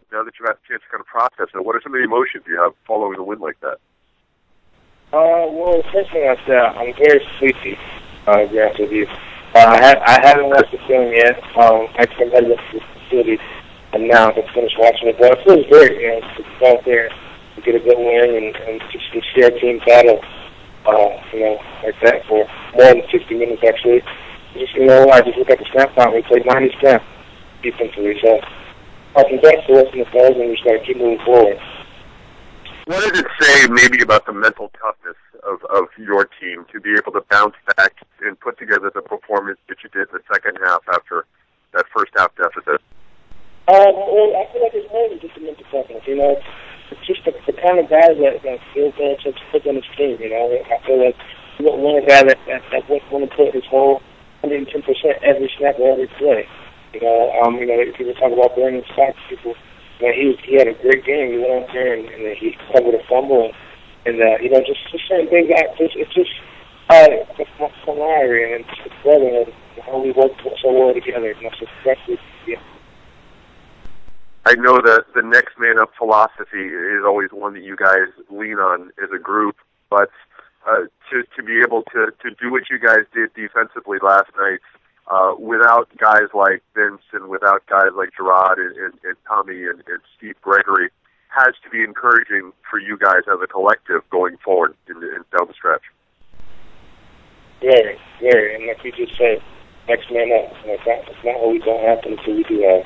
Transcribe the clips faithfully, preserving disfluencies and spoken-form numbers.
now that you've had a chance to kind of process it, what are some of the emotions you have following a win like that? Uh, well, the first thing I said, I'm very sleepy, uh, to be honest with you. Uh, I, ha- I haven't watched the film yet. Um, I came out of the facility, and now I can finish watching it. But it feels great, you know, to go out there and get a good win and, and just to see our team battle, uh, you know, like that for more than sixty minutes, actually. Just, you know, I just look at the snap count. We played ninety snaps defensively, so I can get to us in the goals, and we just got to keep moving forward. What does it say maybe about the mental toughness of, of your team to be able to bounce back and put together the performance that you did in the second half after that first half deficit? Uh, well, I feel like it's more than just a mental toughness. You know, it's, it's just the, the kind of guys that, that Bill Belichick puts on his team. You know, I feel like you don't want a guy that that, that wants to put his whole one hundred ten percent every snap or every play. You know, um, you know, people talk about Brandon Sachs. People, you know, he was, he had a great game. He went out there and, and he covered a fumble, and, and uh, you know, just just certain things. That it's, it's just uh, it's my camaraderie and it's brotherhood. How we work so well together. You know, so especially, yeah. I know that the next man up philosophy is always one that you guys lean on as a group, but uh, to to be able to, to do what you guys did defensively last night, uh, without guys like Vince and without guys like Gerard and, and, and Tommy and, and Steve Gregory, has to be encouraging for you guys as a collective going forward in, in down the stretch. Very, very, and like you just said, next man up. It's not, it's not always going to happen until we do that.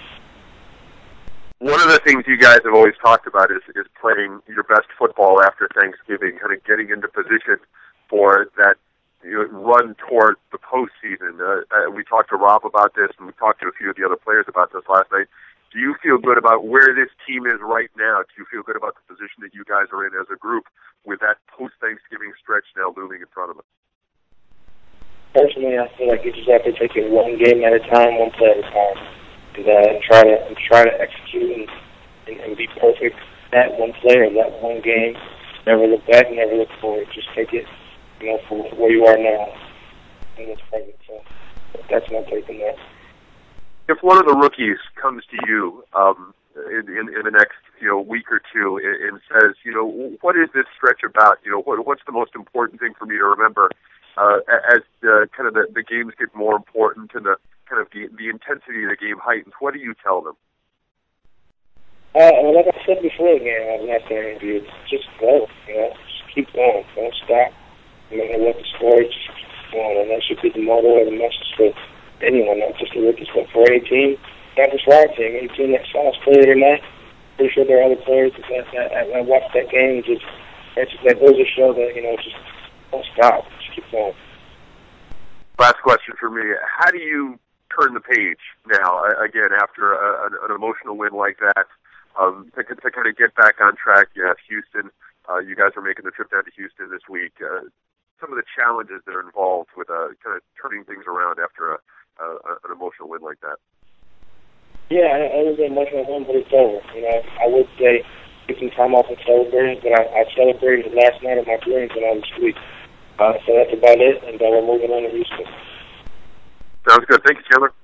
One of the things you guys have always talked about is, is playing your best football after Thanksgiving, kind of getting into position for that, you know, run toward the postseason. Uh, uh, we talked to Rob about this, and we talked to a few of the other players about this last night. Do you feel good about where this team is right now? Do you feel good about the position that you guys are in as a group with that post-Thanksgiving stretch now looming in front of us? Personally, I feel like you just have to take it one game at a time, one play at a time. And uh, try to and try to execute and, and, and be perfect that one play or that one game. Never look back, never look forward. Just take it, you know, for where you are now, and it's present. So that's my take on that. If one of the rookies comes to you um, in, in, in the next, you know, week or two and, and says, you know, what is this stretch about? You know, what, what's the most important thing for me to remember uh, as the, kind of the, the games get more important and the kind of the, the intensity of the game heightens? What do you tell them? Uh, well, like I said before, again, I was last interview, just go, you know, just keep going, don't stop. No matter what the score is, just keep going, and that should be the motto or the message for anyone, not just the rookies, but for any team, not just for our team, any team that saw us play tonight. Pretty sure there are other players that, that, that, that watched that game and just, that, just, that goes to show that, you know, just don't stop, just keep going. Last question for me, how do you turn the page now, again, after a, an, an emotional win like that, um, to, to kind of get back on track? You have Houston. Uh, you guys are making the trip down to Houston this week. Uh, some of the challenges that are involved with uh, kind of turning things around after a, a, an emotional win like that. Yeah, it was an emotional win, but it's over. You know, I would say get some time off and celebrate, but I, I celebrated last night at my friends when I was asleep. Uh, so that's about it, and uh, we're moving on to Houston. Sounds good. Thank you, Chandler.